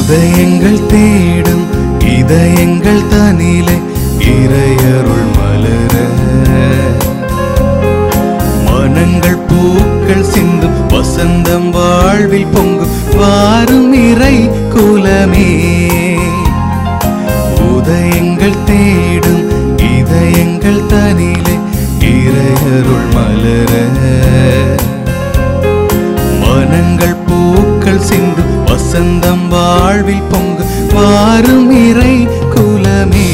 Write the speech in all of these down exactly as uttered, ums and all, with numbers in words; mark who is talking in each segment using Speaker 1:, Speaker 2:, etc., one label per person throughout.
Speaker 1: உதயங்கள் தேடும் இதயங்கள் தனிலே இறையருள் மலர, மனங்கள் பூக்கள் சிந்தும் வசந்தம் வாழ்வில் பொங்கும் வாரும் இறை குலமே. உதயங்கள் தேடும் இதயங்கள் தனிலே இறையருள் மலர, மனங்கள் பூக்கள் சிந்தும் வசந்தம் வாழ்வில் பொங்கும் வாரும் இறை குலமே.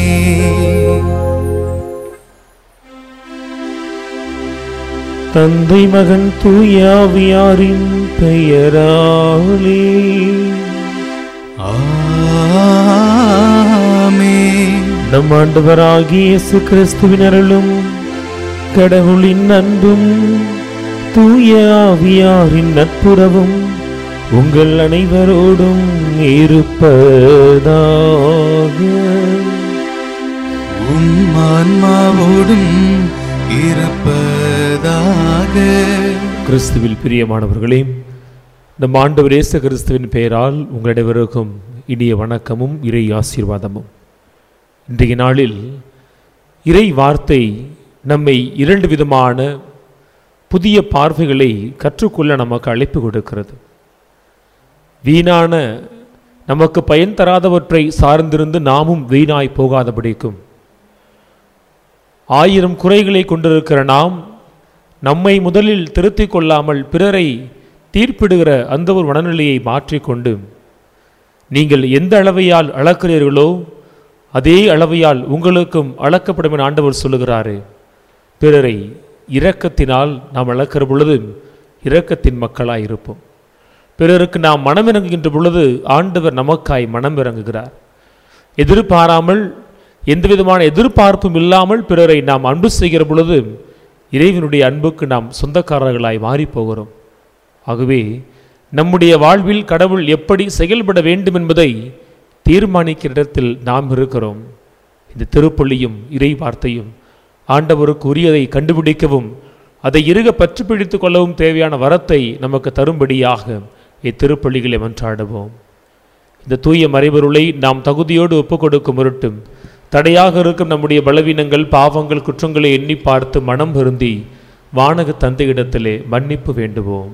Speaker 2: தந்தை மகன் தூய ஆவியாரின் பெயராலே
Speaker 1: ஆமென்.
Speaker 2: நம் ஆண்டவராகிய இயேசு கிறிஸ்துவின் அருளும் கடவுளின் அன்பும் தூய ஆவியாரின் நட்புறவும் உங்கள் அனைவரோடும் இருப்பதாக.
Speaker 1: உம் ஆன்மாவோடும் இருப்பதாக.
Speaker 2: கிறிஸ்துவில் பிரியமானவர்களே, நம் ஆண்டவர் இயேசு கிறிஸ்துவின் பெயரால் உங்கள் அனைவருக்கும் இனிய வணக்கமும் இறை ஆசீர்வாதமும். இன்றைய நாளில் இறை வார்த்தை நம்மை இரண்டு விதமான புதிய பார்வைகளை கற்றுக்கொள்ள நமக்கு அழைப்பு கொடுக்கிறது. வீணான நமக்கு பயன் தராதவற்றை சார்ந்திருந்து நாமும் வீணாய் போகாதபடிக்கும், ஆயிரம் குறைகளை கொண்டிருக்கிற நாம் நம்மை முதலில் திருத்திக் கொள்ளாமல் பிறரை தீர்ப்பிடுகிற அந்த ஒரு மனநிலையை மாற்றிக்கொண்டு, நீங்கள் எந்த அளவையால் அளக்கிறீர்களோ அதே அளவையால் உங்களுக்கும் அளக்கப்படும் என ஆண்டவர் சொல்லுகிறாரே. பிறரை இரக்கத்தினால் நாம் அளக்கிற பொழுது இரக்கத்தின் மக்களாய் இருப்போம். பிறருக்கு நாம் மனம் இறங்குகின்ற பொழுது ஆண்டவர் நமக்காய் மனம் இறங்குகிறார். எதிர்பாராமல் எந்த விதமான எதிர்பார்ப்பும் இல்லாமல் பிறரை நாம் அன்பு செய்கிற பொழுது இறைவனுடைய அன்புக்கு நாம் சொந்தக்காரர்களாய் மாறிப்போகிறோம். ஆகவே நம்முடைய வாழ்வில் கடவுள் எப்படி செயல்பட வேண்டும் என்பதை தீர்மானிக்கிற இடத்தில் நாம் இருக்கிறோம். இந்த திருப்பள்ளியும் இறை வார்த்தையும் ஆண்டவருக்கு உரியதை கண்டுபிடிக்கவும் அதை இறுக பற்றி பிடித்து கொள்ளவும் தேவையான வரத்தை நமக்கு தரும்படியாக இத்திருப்பள்ளிகளை மன்றாடுவோம். இந்த தூய மறைபொருளை நாம் தகுதியோடு ஒப்புக் கொடுக்கும் பொருட்டும் தடையாக இருக்கும் நம்முடைய பலவீனங்கள், பாவங்கள், குற்றங்களை எண்ணி பார்த்து மனம் வருந்தி வானக தந்தையிடத்திலே மன்னிப்பு வேண்டுவோம்.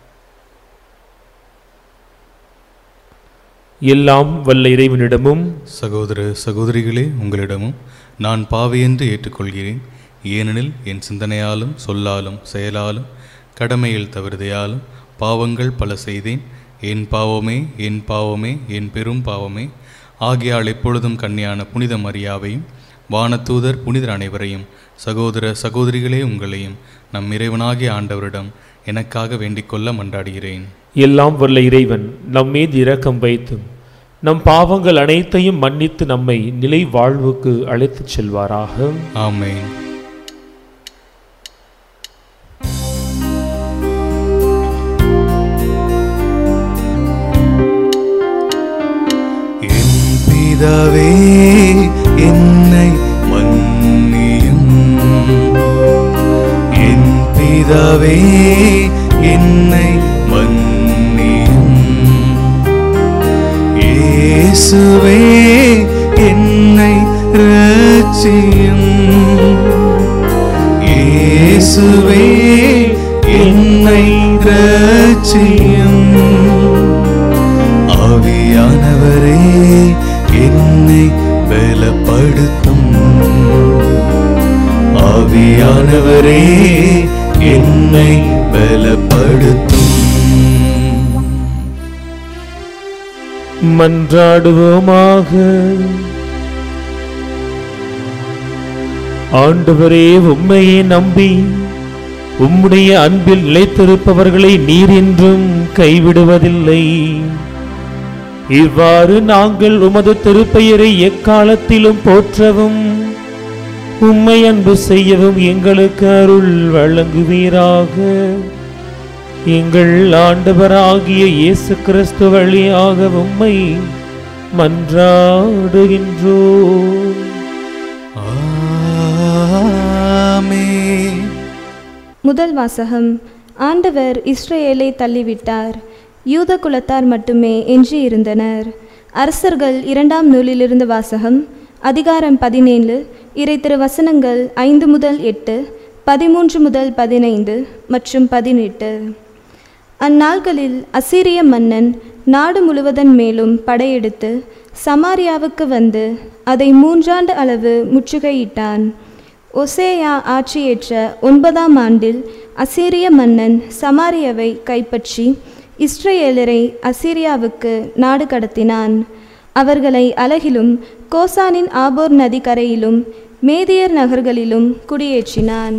Speaker 2: எல்லாம் வல்ல இறைவனிடமும்
Speaker 1: சகோதர சகோதரிகளே, உங்களிடமும் நான் பாவியென்று ஏற்றுக்கொள்கிறேன். ஏனெனில் என் சிந்தனையாலும் சொல்லாலும் செயலாலும் கடமையில் தவிர்தையாலும் பாவங்கள் பல செய்தேன். என் பாவமே என் பாவமே என் பெரும் பாவமே. ஆகியால் எப்பொழுதும் கன்னியான புனித மரியாவையும் வானதூதர் புனிதர் அனைவரையும் சகோதர சகோதரிகளே உங்களையும் நம் இறைவனாகிய ஆண்டவரிடம் எனக்காக வேண்டிக் கொள்ள மன்றாடுகிறேன்.
Speaker 2: எல்லாம் வல்ல இறைவன் நம் மீது இரக்கம் வைத்து நம் பாவங்கள் அனைத்தையும் மன்னித்து நம்மை நிலை வாழ்வுக்கு அழைத்துச் செல்வாராக.
Speaker 1: ஆமென். என் பிதாவே என்னை மன்னியும், என் பிதாவே என்னை மன்னியும், இயேசுவே என்னை இரட்சியும், இயேசுவே என்னை இரட்சியும், ஆவியானவரே என்னை பலப்படுத்தும், ஆவியானவரே என்னை பலப்படுத்தும்.
Speaker 2: மன்றாடுவோமாக. ஆண்டவரே, உம்மையே நம்பி உம்முடைய அன்பில் நிலைத்திருப்பவர்களை நீர் என்றும் கைவிடுவதில்லை. இவ்வாறு நாங்கள் உமது திருப்பெயரை எக்காலத்திலும் போற்றவும் உம்மை அன்பு செய்யவும் எங்களுக்கு அருள் வழங்குவீராக. எங்கள் ஆண்டவராகிய இயேசு கிறிஸ்து வழியாக உம்மை மன்றாடுகின்றோம்.
Speaker 3: முதல் வாசகம். ஆண்டவர் இஸ்ரவேலை தள்ளிவிட்டார். யூத குலத்தார் மட்டுமே எஞ்சி இருந்தனர். அரசர்கள் இரண்டாம் நூலிலிருந்து வாசகம். அதிகாரம் பதினேழு, இறை திரு வசனங்கள் ஐந்து முதல் எட்டு, பதிமூன்று முதல் பதினைந்து மற்றும் பதினெட்டு. அந்நாள்களில் அசீரிய மன்னன் நாடு முழுவதன் மேலும் படையெடுத்து சமாரியாவுக்கு வந்து அதை மூன்றாண்டு அளவு முற்றுகையிட்டான். ஒசேயா ஆட்சியேற்ற ஒன்பதாம் ஆண்டில் அசீரிய மன்னன் சமாரியாவை கைப்பற்றி இஸ்ரேலரை அசீரியாவுக்கு நாடு கடத்தினான். அவர்களை அலகிலும் கோசானின் ஆபோர் நதி கரையிலும் மேதியர் நகர்களிலும் குடியேற்றினான்.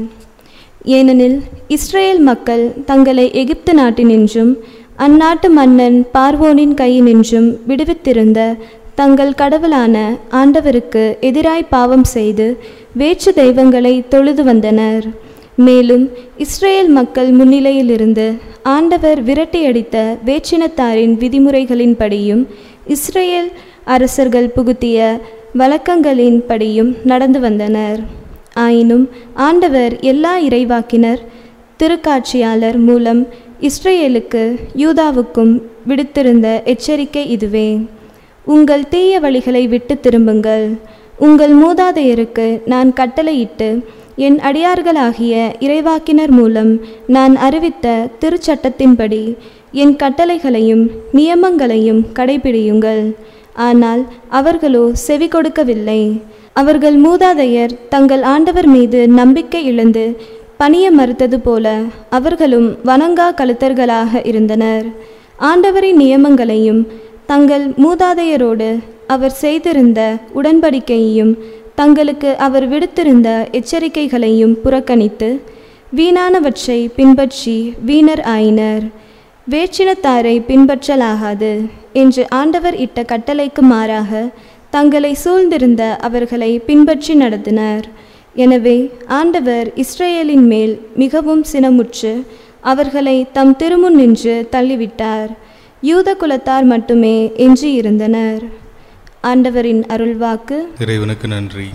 Speaker 3: ஏனெனில் இஸ்ரேல் மக்கள் தங்களை எகிப்து நாட்டினின்றும் அந்நாட்டு மன்னன் பார்வோனின் கையினின்றும் விடுவித்திருந்த தங்கள் கடவுளான ஆண்டவருக்கு எதிராய் பாவம் செய்து வேற்று தெய்வங்களை தொழுது வந்தனர். மேலும் இஸ்ரேல் மக்கள் முன்னிலையிலிருந்து ஆண்டவர் விரட்டியடித்த வேற்றினத்தாரின் விதிமுறைகளின்படியும் இஸ்ரேல் அரசர்கள் புகுத்திய வழக்கங்களின்படியும் நடந்து வந்தனர். ஆயினும் ஆண்டவர் எல்லா இறைவாக்கினர் திருக்காட்சியாளர் மூலம் இஸ்ரேலுக்கு யூதாவுக்கும் விடுத்திருந்த எச்சரிக்கை இதுவே: உங்கள் தீய வழிகளை விட்டு திரும்புங்கள். உங்கள் மூதாதையருக்கு நான் கட்டளையிட்டு என் அடியார்களாகிய இறைவாக்கினர் மூலம் நான் அறிவித்த திருச்சட்டத்தின்படி என் கட்டளைகளையும் நியமங்களையும் கடைபிடியுங்கள். ஆனால் அவர்களோ செவி கொடுக்கவில்லை. அவர்கள் மூதாதையர் தங்கள் ஆண்டவர் மீது நம்பிக்கை இழந்து பணிய மறுத்தது போல அவர்களும் வணங்கா கழுத்தர்களாக இருந்தனர். ஆண்டவரின் நியமங்களையும் தங்கள் மூதாதையரோடு அவர் செய்திருந்த உடன்படிக்கையையும் தங்களுக்கு அவர் விடுத்திருந்த எச்சரிக்கைகளையும் புறக்கணித்து வீணானவற்றை பின்பற்றி வீணர் ஆயினர். வேற்றினத்தாரை பின்பற்றலாகாது என்று ஆண்டவர் இட்ட கட்டளைக்கு மாறாக தங்களை சூழ்ந்திருந்த அவர்களை பின்பற்றி நடத்தினர். எனவே ஆண்டவர் இஸ்ரேலின் மேல் மிகவும் சினமுற்று அவர்களை தம் திருமுன் நின்று தள்ளிவிட்டார். யூத குலத்தார் மட்டுமே எஞ்சி இருந்தனர். ஆண்டவரின் அருள்வாக்கு.
Speaker 1: இறைவனுக்கு நன்றி.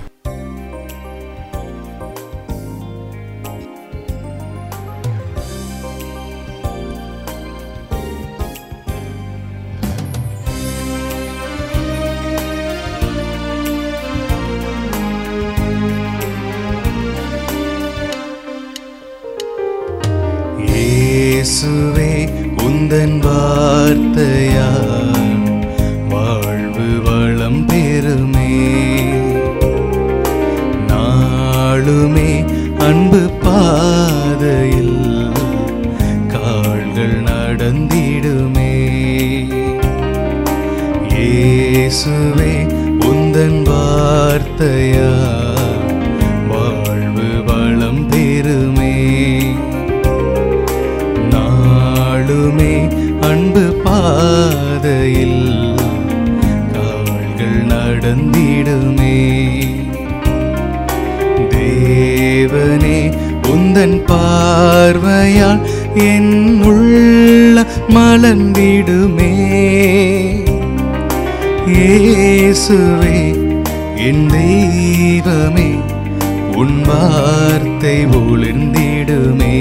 Speaker 1: இயேசுவே உந்தன் வார்த்தையால் வாழ்வு வளம் பெறுமே. நாளுமே அன்பு பாதையில் கால்கள் நடந்திடுமே. இயேசுவே உந்தன் வார்த்தையால் வாழ்வு வளம் பெறுமே. நாளுமே அன்பு பாதையில் கால்கள் நடந்திடுமே. தேவனே உந்தன் பார்வையால் என் உள்ள மலர்ந்திடுமே. இயேசுவே என் தெய்வமே உன் வார்த்தை ஒளிர்ந்திடுமே.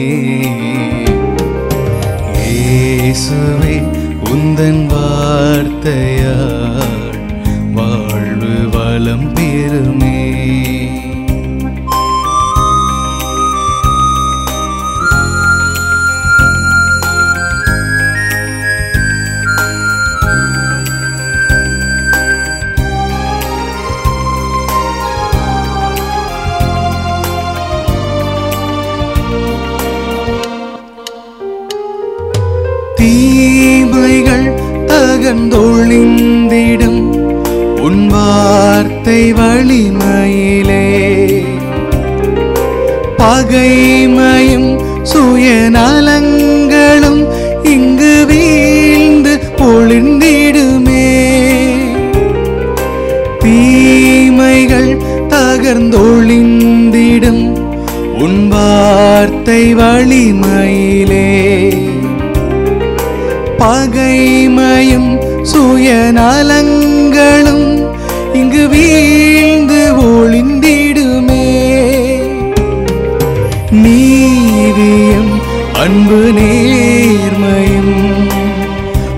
Speaker 1: இயேசுவே உந்தன் வார்த்தையால் வாழ்வு வளம் பெறுமே. தீமைகள் தகர்ந்தொழிந்திடும் உன் வார்த்தை வலிமையிலே. பகைமையும் சுயநலங்களும் இங்கு வீழ்ந்து பொழிந்திடுமே. தீமைகள் தகர்ந்தொழிந்திடும் உன் வார்த்தை வலிமையிலே. பகைமையும் சுயநலங்களும் இங்கு வீழ்ந்து ஒளிந்திடுமே. நீதியும் அன்பு நேர்மையும்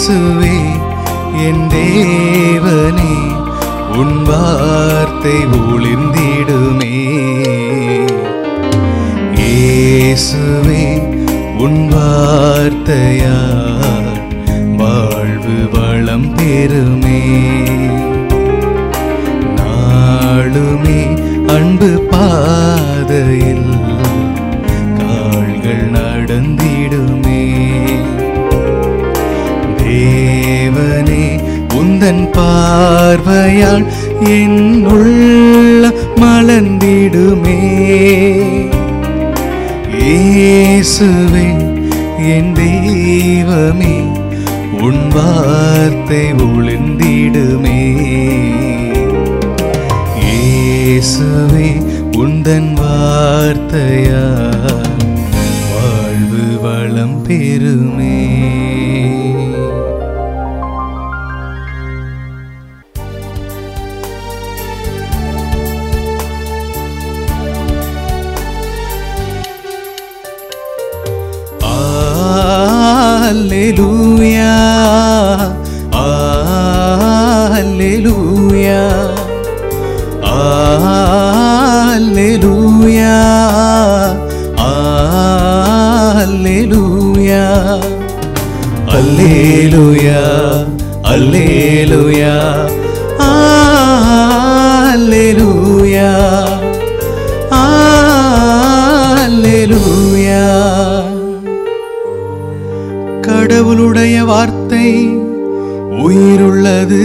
Speaker 1: இயேசுவே என் தேவனே உன் வார்த்தை ஒளிர்ந்திடுமே. இயேசுவே உன் வார்த்தையால் வாழ்வு வளம் பெறுமே. நாளுமே அன்பு பாதையில் கால்கள் நடந்திடுமே. தேவனே உந்தன் பார்வையால் என் உள்ள மலர்ந்திடுமே. இயேசுவே என் தெய்வமே உன் வார்த்தை ஒளிர்ந்திடுமே. இயேசுவே உந்தன் வார்த்தையால் வாழ்வு வளம் பெறுமே. Alleluia, Alleluia, Alleluia, Alleluia, Alleluia, Alleluia, Alleluia, Alleluia. கடவுளுடைய வார்த்தை உயிருள்ளது,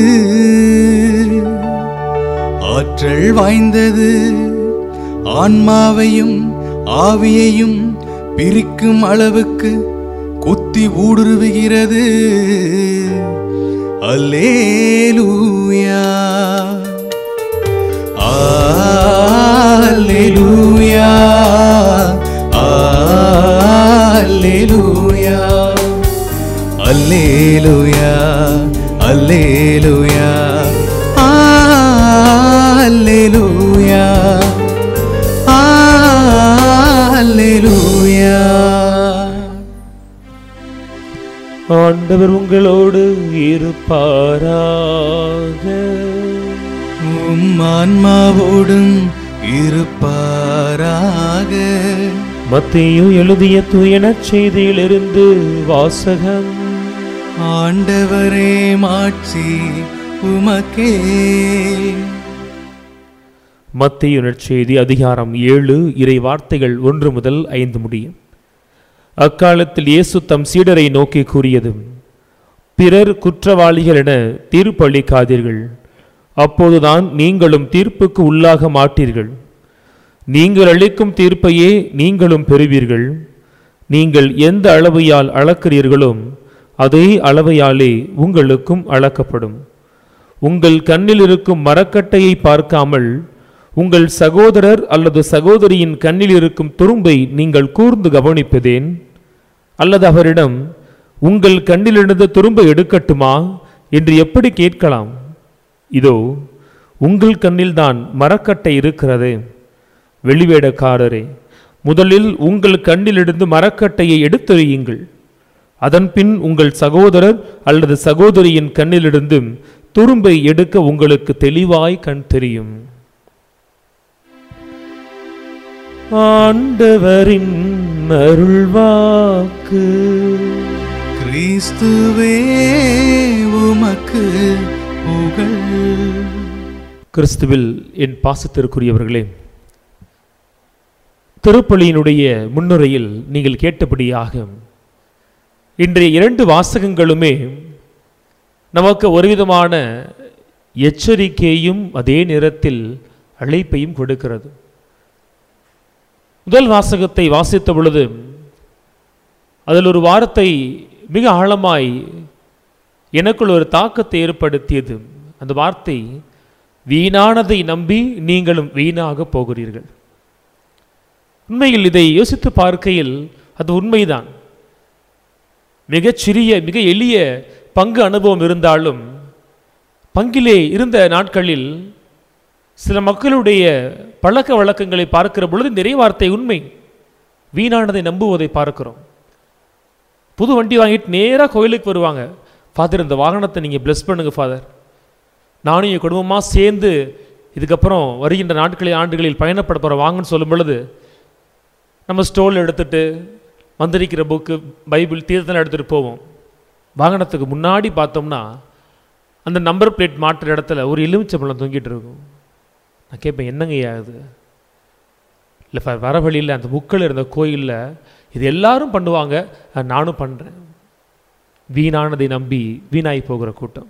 Speaker 1: ஆற்றல் வாய்ந்தது, ஆன்மாவையும் ஆவியையும் பிரிக்கும் அளவுக்கு குத்தி ஊடுருவுகிறது. அல்லேலூயா, அல்லேலூயா, அல்லேலூயா, அல்லேலூயா, அல்லேலூயா, அல்லேலூயா, அல்லேலூயா.
Speaker 2: ஆண்டவர் உங்களோடு இருப்பாராக.
Speaker 1: உம் ஆன்மாவோடும் இருப்பாராக.
Speaker 2: மத்தேயு எழுதிய தூய நற்செய்தியிலிருந்து வாசகம்.
Speaker 1: ஆண்டவரே மாட்சி உமக்கே.
Speaker 2: மத்தேயு நற்செய்தி அதிகாரம் ஏழு, இறை வார்த்தைகள் ஒன்று முதல் ஐந்து முடியும். அக்காலத்தில் இயேசு தம் சீடரை நோக்கி கூறியது, பிறர் குற்றவாளிகள் என தீர்ப்பளிக்காதீர்கள், அப்போதுதான் நீங்களும் தீர்ப்புக்கு உள்ளாக மாட்டீர்கள். நீங்கள் அளிக்கும் தீர்ப்பையே நீங்களும் பெறுவீர்கள். நீங்கள் எந்த அளவையால் அளக்கிறீர்களோ அதே அளவையாலே உங்களுக்கும் அளக்கப்படும். உங்கள் கண்ணில் இருக்கும் மரக்கட்டையை பார்க்காமல் உங்கள் சகோதரர் அல்லது சகோதரியின் கண்ணில் இருக்கும் துரும்பை நீங்கள் கூர்ந்து கவனிப்பதேன்? அல்லது அவரிடம் உங்கள் கண்ணிலிருந்து துரும்பை எடுக்கட்டுமா என்று எப்படி கேட்கலாம்? இதோ உங்கள் கண்ணில்தான் மரக்கட்டை இருக்கிறது. வெளிவேடக்காரரே, முதலில் உங்கள் கண்ணிலிருந்து மரக்கட்டையை எடுத்தெறியுங்கள். அதன்பின் உங்கள் சகோதரர் அல்லது சகோதரியின் கண்ணிலிருந்து துரும்பை எடுக்க உங்களுக்கு தெளிவாய் கண் தெரியும். ஆண்டவரின் அருள்வாக்கு.
Speaker 1: கிறிஸ்துவே உமக்கு புகழ்.
Speaker 2: கிறிஸ்துவில் என் பாசத்திற்குரியவர்களே, திருப்பலியினுடைய முன்னுரையில் நீங்கள் கேட்டபடியாக இன்றைய இரண்டு வாசகங்களுமே நமக்கு ஒருவிதமான எச்சரிக்கையும் அதே நேரத்தில் அழைப்பையும் கொடுக்கிறது. முதல் வாசகத்தை வாசித்த பொழுது அதில் ஒரு வார்த்தை மிக ஆழமாய் எனக்குள் ஒரு தாக்கத்தை ஏற்படுத்தியது. அந்த வார்த்தை, வீணானதை நம்பி நீங்களும் வீணாக போகிறீர்கள். உண்மையில் இதை யோசித்து பார்க்கையில் அது உண்மைதான். மிகச்சிறிய மிக எளிய பங்கு அனுபவம் இருந்தாலும் பங்கிலே இருந்த நாட்களில் சில மக்களுடைய பழக்க வழக்கங்களை பார்க்கிற பொழுது நிறைய வார்த்தை உண்மை. வீணானதை நம்புவதை பார்க்கிறோம். புது வண்டி வாங்கிட்டு நேராக கோயிலுக்கு வருவாங்க. ஃபாதர் இந்த வாகனத்தை நீங்கள் பிளஸ் பண்ணுங்க ஃபாதர், நானும் என் குடும்பமாக சேர்ந்து இதுக்கப்புறம் வருகின்ற நாட்களில் ஆண்டுகளில் பயணப்பட போகிற வாங்கன்னு சொல்லும் பொழுது நம்ம ஸ்டோல் எடுத்துகிட்டு மந்திரிக்கிற புக்கு பைபிள் தீர்த்தனை எடுத்துகிட்டு போவோம். வாகனத்துக்கு முன்னாடி பார்த்தோம்னா அந்த நம்பர் பிளேட் மாட்டுற இடத்துல ஒரு எலுமிச்சம்பழம் தொங்கிட்டு இருக்கும். நான் கேட்பேன், என்னங்க ஆகுது? இல்லை வர வழியில் அந்த முக்கள் இருந்த கோயிலில் இது எல்லாரும் பண்ணுவாங்க, நானும் பண்ணுறேன். வீணானதை நம்பி வீணாகி போகிற கூட்டம்.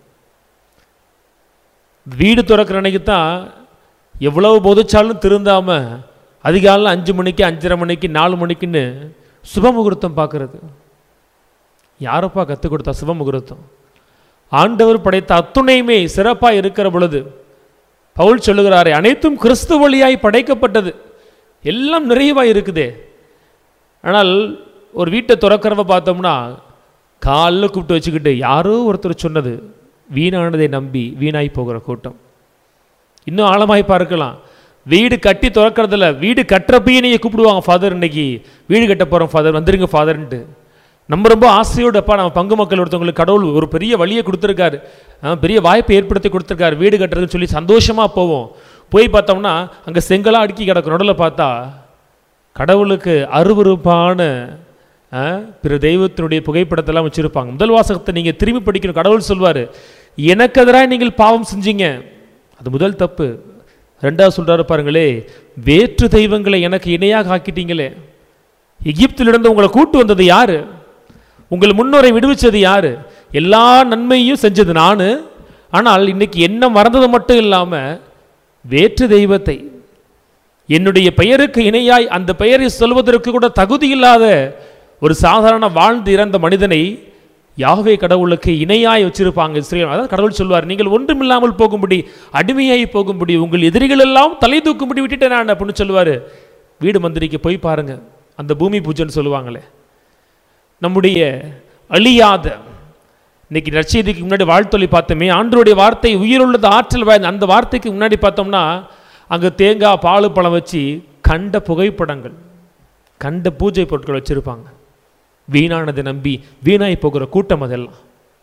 Speaker 2: வீடு திறக்கிற அன்னைக்கு தான் எவ்வளவு போதிச்சாலும் திருந்தாமல் அதிகாலையில் அஞ்சு மணிக்கு அஞ்சரை மணிக்கு நாலு மணிக்குன்னு சுபமுகூர்த்தம் பார்க்கறது. யாரப்பா கற்றுக் கொடுத்தா சுபமுகூர்த்தம்? ஆண்டவர் படைத்த அத்துணையுமே சிறப்பாக இருக்கிற பொழுது பவுல் சொல்லுகிறாரே, அனைத்தும் கிறிஸ்து வழியாய் படைக்கப்பட்டது, எல்லாம் நிறைவாக இருக்குதே. ஆனால் ஒரு வீட்டை திறக்கிறவ பார்த்தோம்னா காலில் கூப்பிட்டு வச்சுக்கிட்டு யாரோ ஒருத்தர் சொன்னது, வீணானதை நம்பி வீணாய் போகிற கூட்டம். இன்னும் ஆழமாய் பார்க்கலாம். வீடு கட்டி திறக்கிறதில்ல, வீடு கட்டுறப்பையே நீங்கள் கூப்பிடுவாங்க, ஃபாதர் இன்னைக்கு வீடு கட்ட போகிறோம் ஃபாதர், வந்துருங்க ஃபாதர்ன்ட்டு. நம்ம ரொம்ப ஆசையோடப்பா நம்ம பங்கு மக்கள் ஒருத்தவங்களுக்கு கடவுள் ஒரு பெரிய வழியை கொடுத்துருக்காரு, பெரிய வாய்ப்பை ஏற்படுத்தி கொடுத்துருக்காரு வீடு கட்டுறதுன்னு சொல்லி சந்தோஷமாக போவோம். போய் பார்த்தோம்னா அங்கே செங்கலாக அடுக்கி கிடக்கும். நடுவில் பார்த்தா கடவுளுக்கு அருவருப்பான பிற தெய்வத்தினுடைய புகைப்படத்தெல்லாம் வச்சுருப்பாங்க. முதல் வாசகத்தை நீங்கள் திரும்பி படிக்கணும். கடவுள் சொல்வார், எனக்கு எதிராக நீங்கள் பாவம் செஞ்சீங்க, அது முதல் தப்பு. ரெண்டாவது சொல்கிறாரு பாருங்களே, வேற்று தெய்வங்களை எனக்கு இணையாக ஆக்கிட்டீங்களே. எகிப்திலிருந்து உங்களை கூட்டு வந்தது யாரு? உங்கள் முன்னோரை விடுவிச்சது யாரு? எல்லா நன்மையும் செஞ்சது நான். ஆனால் இன்னைக்கு என்ன மறந்தது மட்டும் இல்லாமல் வேற்று தெய்வத்தை என்னுடைய பெயருக்கு இணையாய் அந்த பெயரை சொல்வதற்கு கூட தகுதி இல்லாத ஒரு சாதாரண வாழ்ந்து இறந்த மனிதனை யாவே கடவுளுக்கு இணையாய் வச்சிருப்பாங்க இஸ்ரேல். அதாவது கடவுள் சொல்வார், நீங்கள் ஒன்றுமில்லாமல் போகும்படி, அடிமையாகி போகும்படி, உங்கள் எதிரிகள் எல்லாம் தலை தூக்கும்படி விட்டுட்டேன் நான் அப்படின்னு சொல்லுவார். வீடு மந்திரிக்கு போய் பாருங்க, அந்த பூமி பூஜைன்னு சொல்லுவாங்களே, நம்முடைய அழியாத இன்னைக்கு நற்செய்திக்கு முன்னாடி வாழ்த்தொலி பார்த்தோமே, ஆண்டவருடைய வார்த்தை உயிருள்ளது ஆற்றல் வாய்ந்த அந்த வார்த்தைக்கு முன்னாடி பார்த்தோம்னா அங்கே தேங்காய் பால் பழம் வச்சு கண்ட புகைப்படங்கள், கண்ட பூஜை பொருட்கள் வச்சுருப்பாங்க. வீணானதை நம்பி வீணாய் போகிற கூட்டம் அதெல்லாம்.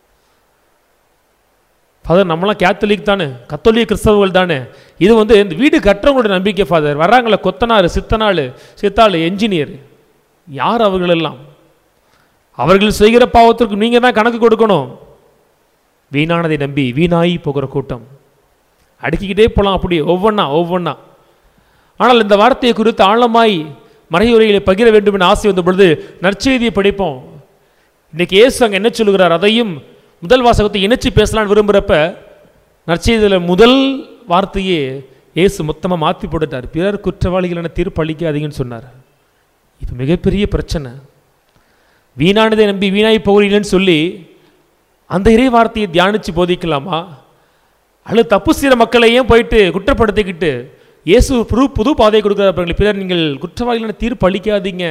Speaker 2: ஃபாதர் நம்மளாம் கேத்தலிக் தானே, கத்தோலிக்க கிறிஸ்தவர்கள் தானே. இது வந்து இந்த வீடு கட்டுறவங்களோட நம்பிக்கை. ஃபாதர் வர்றாங்களே கொத்தனார், சித்தனாள், சித்தாள், என்ஜினியர், யார் அவர்களெல்லாம்? அவர்கள் செய்கிற பாவத்திற்கு நீங்கள் தான் கணக்கு கொடுக்கணும். வீணானதை நம்பி வீணாய் போகிற கூட்டம். அடுக்கிக்கிட்டே போகலாம் அப்படியே ஒவ்வொன்றா ஒவ்வொன்றா. ஆனால் இந்த வார்த்தையை குறித்து ஆழமாய் மறையுரைகளை பகிர வேண்டும் என ஆசை வந்த பொழுது நற்செய்தியை படிப்போம். இன்னைக்கு இயேசு அங்கே என்ன சொல்லுகிறார், அதையும் முதல் வாசகத்தை இணைச்சி பேசலான்னு விரும்புகிறப்ப நற்செய்தியில் முதல் வார்த்தையே இயேசு மொத்தமாக மாற்றி போட்டுட்டார். பிறர் குற்றவாளிகள் என தீர்ப்பு அளிக்காதீங்கன்னு சொன்னார். இப்போ மிகப்பெரிய பிரச்சனை. வீணானதை நம்பி வீணாய் போகிறீங்கன்னு சொல்லி அந்த இறை வார்த்தையை தியானித்து போதிக்கலாமா? அல்லது தப்பு செய்கிற மக்களையும் போயிட்டு குற்றப்படுத்திக்கிட்டு இயேசு புது புது பாதையை கொடுக்குறாரு. பிறர் நீங்கள் குற்றவாளிகள் தீர்ப்பு அளிக்காதீங்க.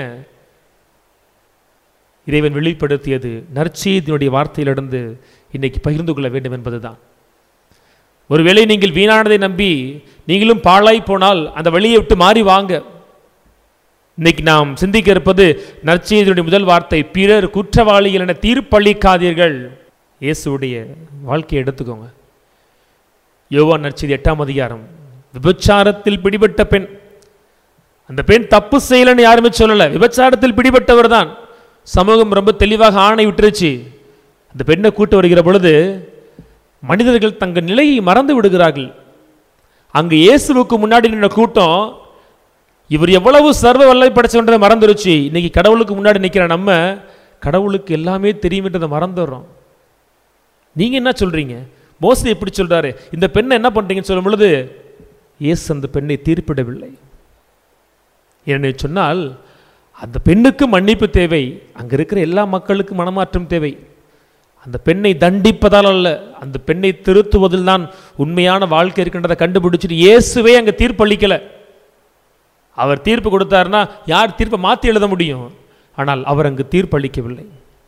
Speaker 2: இறைவன் வெளிப்படுத்தியது நற்செய்தியினுடைய வார்த்தையிலிருந்து இன்னைக்கு பகிர்ந்து கொள்ள வேண்டும் என்பதுதான். ஒருவேளை நீங்கள் வீணானதை நம்பி நீங்களும் பாழாய் போனால் அந்த வழியை விட்டு மாறி வாங்க. இன்னைக்கு நாம் சிந்திக்க இருப்பது நற்செய்தியினுடைய முதல் வார்த்தை, பிறர் குற்றவாளிகள் என தீர்ப்பளிக்காதீர்கள். இயேசுடைய வாழ்க்கையை எடுத்துக்கோங்க. யோவான் நற்செய்தி எட்டாம் அதிகாரம், விபச்சாரத்தில் பிடிபட்ட பெண். அந்த பெண் தப்பு செய்யலன்னு யாருமே சொல்லலை, விபச்சாரத்தில் பிடிபட்டவர் தான். சமூகம் ரொம்ப தெளிவாக ஆணை விட்டுருச்சு. அந்த பெண்ணை கூட்டு வருகிற பொழுது மனிதர்கள் தங்கள் நிலையை மறந்து விடுகிறார்கள். அங்கு இயேசுவுக்கு முன்னாடி நின்ற கூட்டம் இவர் எவ்வளவு சர்வ வல்லமை படைச்சவன்றதை மறந்துருச்சு. இன்னைக்கு கடவுளுக்கு முன்னாடி நிற்கிற நம்ம கடவுளுக்கு எல்லாமே தெரியும்ன்றதை மறந்துடுறோம். நீங்க என்ன சொல்றீங்க? மோசே எப்படி சொல்றாரு, இந்த பெண்ணை என்ன பண்றீங்கன்னு சொல்லும் பொழுது இயேசு அந்த பெண்ணை தீர்ப்பிடவில்லை. என்ன சொன்னால் அந்த பெண்ணுக்கு மன்னிப்பு தேவை, அங்க இருக்கிற எல்லா மக்களுக்கும் மனமாற்றம் தேவை. அந்த பெண்ணை தண்டிப்பதால் அல்ல, அந்த பெண்ணை திருத்துவதில் தான் உண்மையான வாழ்க்கை இருக்கின்றதை கண்டுபிடிச்சிட்டு இயேசுவே அங்கே தீர்ப்பளிக்கல. அவர் தீர்ப்பு கொடுத்தாருன்னா யார் தீர்ப்பை மாற்றி எழுத முடியும்? ஆனால் அவர் அங்கு தீர்ப்பளிக்கவில்லை.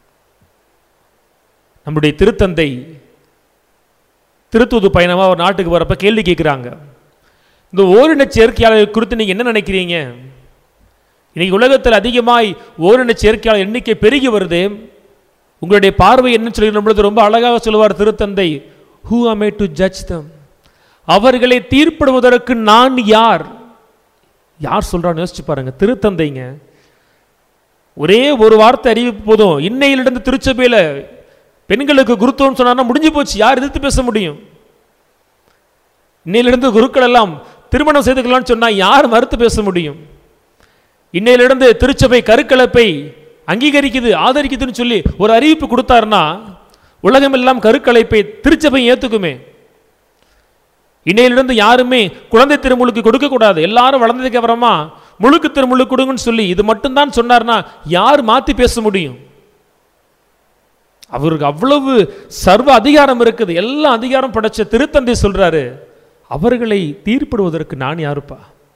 Speaker 2: நம்முடைய திருத்தந்தை திருத்துவது பயணமாக ஒரு நாட்டுக்கு வரப்ப கேள்வி கேட்குறாங்க, இந்த ஓரின சேர்க்கையாளர் குறித்து நீங்கள் என்ன நினைக்கிறீங்க? இன்னைக்கு உலகத்தில் அதிகமாய் ஓரின சேர்க்கையாளர் எண்ணிக்கை பெருகி வருது. உங்களுடைய பார்வை என்ன சொல்லுகிற பொழுது ரொம்ப அழகாக சொல்லுவார் திருத்தந்தை, who am I to judge them? அவர்களை தீர்ப்பிடுவதற்கு நான் யார்? யார் சொல்றான்னு யோசிச்சு பாருங்க, திருத்தந்தைங்க. ஒரே ஒரு வார்த்தை அறிவிப்பு போதும், இன்னையிலிருந்து திருச்சபையில பெண்களுக்கு குருத்துவம் சொன்னா முடிஞ்சு போச்சு. யார் எதிர்த்து பேச முடியும்? இன்னையிலிருந்து குருக்கள் எல்லாம் திருமணம் செய்துக்கலாம்னு சொன்னா யார் மறுத்து பேச முடியும்? இன்னையிலிருந்து திருச்சபை கருக்கலைப்பை அங்கீகரிக்குது, ஆதரிக்குதுன்னு சொல்லி ஒரு அறிவிப்பு கொடுத்தாருன்னா உலகம் எல்லாம் கருக்கலைப்பை திருச்சபை ஏத்துக்குமே. இன்னையிலிருந்து யாருமே குழந்தை திருமுழுக்கு கொடுக்க கூடாது, எல்லாரும் வளர்ந்ததுக்கு அப்புறமா முழுக்கு திருமுழுக்கு கொடுங்கன்னு சொல்லி இது மட்டும்தான் சொன்னார்னா யார் மாத்தி பேச முடியும்? அவருக்கு அவ்வளவு சர்வ அதிகாரம் இருக்குது. எல்லா அதிகாரம் படைச்ச திருத்தந்தை சொல்றாரு, அவர்களை தீர்ப்பிடுவதற்கு நான் யாருப்பா?